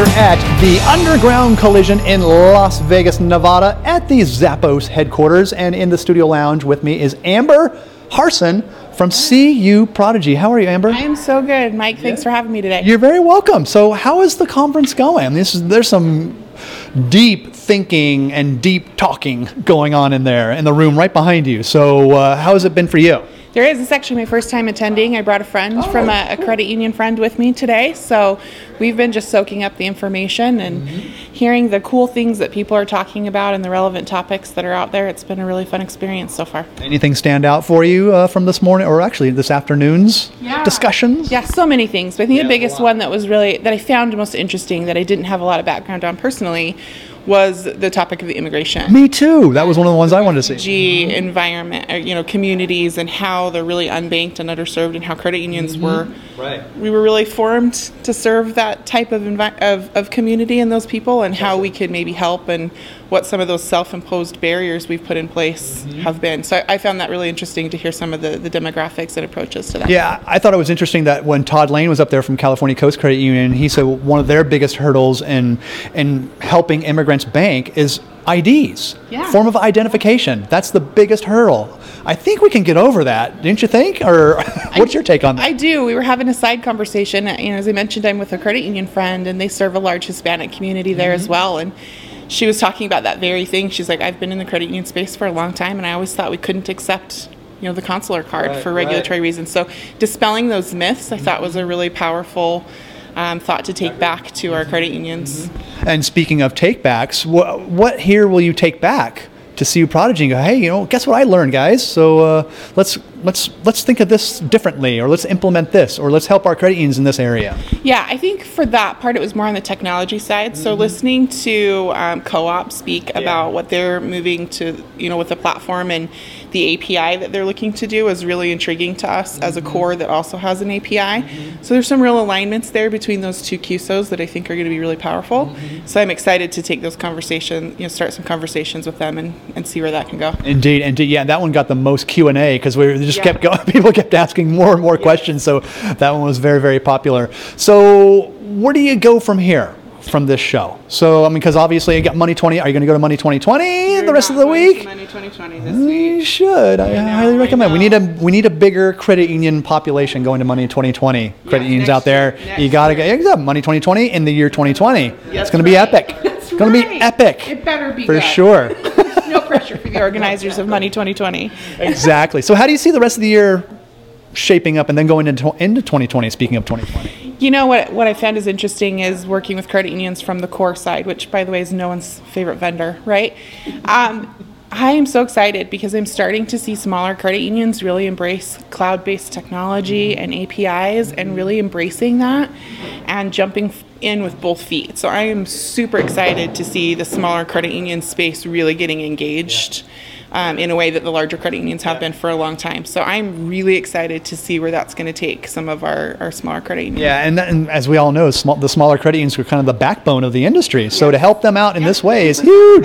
here at the Underground Collision in Las Vegas, Nevada at the Zappos headquarters, and in the studio lounge with me is Amber Harson from CU Prodigy. How are you, Amber? I am so good, Mike. Thanks for having me today. You're very welcome. So how is the conference going? There's some deep thinking and deep talking going on in there in the room right behind you. So how has it been for you? There is. It's actually my first time attending. I brought a friend from a credit union friend with me today. So we've been just soaking up the information and hearing the cool things that people are talking about and the relevant topics that are out there. It's been a really fun experience so far. Anything stand out for you from this morning, or actually this afternoon's discussions? Yeah, so many things. But I think the biggest one that I found most interesting, that I didn't have a lot of background on personally, was the topic of the immigration. Me too. That was one of the ones I wanted to see. Environment, or, communities, and how they're really unbanked and underserved, and how credit unions were. Right. We were really formed to serve that type of community and those people, and how we could maybe help, and what some of those self-imposed barriers we've put in place have been. So I found that really interesting to hear some of the demographics and approaches to that. Yeah, I thought it was interesting that when Todd Lane was up there from California Coast Credit Union, he said one of their biggest hurdles in helping immigrants bank is IDs, form of identification. That's the biggest hurdle. I think we can get over that, didn't you think? Or what's your take on that? I do. We were having a side conversation. As I mentioned, I'm with a credit union friend, and they serve a large Hispanic community there as well. And she was talking about that very thing. She's like, I've been in the credit union space for a long time, and I always thought we couldn't accept the consular card for regulatory reasons. So dispelling those myths, I thought, was a really powerful thought to take back to our credit unions. And speaking of takebacks, what here will you take back to CU Prodigy and go, hey, guess what I learned, guys? So let's think of this differently, or let's implement this, or let's help our credit unions in this area. Yeah, I think for that part, it was more on the technology side. So listening to Co-op speak about what they're moving to, with the platform and the API that they're looking to do is really intriguing to us as a core that also has an API. So there's some real alignments there between those two QSOs that I think are going to be really powerful. So I'm excited to take those conversations, start some conversations with them and see where that can go. Indeed. Yeah, that one got the most Q&A because we just kept going. People kept asking more and more questions. So that one was very, very popular. So where do you go from here? From this show. So, because obviously you got Money 20. Are you going to go to Money 2020 the rest of the week? Money 2020 this week. You should. I highly recommend. We need a bigger credit union population going to Money 2020. Credit unions out there. You got to get Money 2020 in the year 2020. It's going to be epic. It's going to be epic. It better be for good. Sure. No pressure for the organizers of Money 2020. Exactly. So how do you see the rest of the year shaping up and then going into 2020, speaking of 2020? What I found is interesting is working with credit unions from the core side, which, by the way, is no one's favorite vendor, right? I am so excited because I'm starting to see smaller credit unions really embrace cloud-based technology and APIs, and really embracing that and jumping in with both feet. So I am super excited to see the smaller credit union space really getting engaged in a way that the larger credit unions have been for a long time. So I'm really excited to see where that's going to take some of our smaller credit unions. Yeah, and as we all know, the smaller credit unions are kind of the backbone of the industry. So to help them out in this way is huge.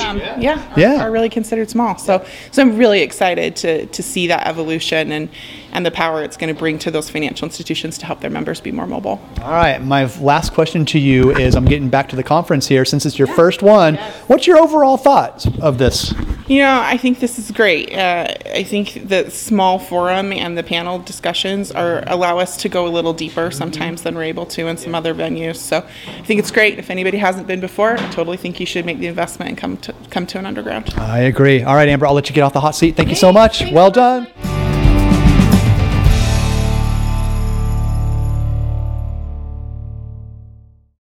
Are really considered small. So I'm really excited to see that evolution and the power it's going to bring to those financial institutions to help their members be more mobile. All right, my last question to you is, I'm getting back to the conference here, since it's your first one. What's your overall thoughts of this? I think this is great. I think the small forum and the panel discussions allow us to go a little deeper sometimes than we're able to in some other venues. So I think it's great. If anybody hasn't been before, I totally think you should make the investment and come to an underground. I agree. All right, Amber, I'll let you get off the hot seat. Thank you so much. Well done.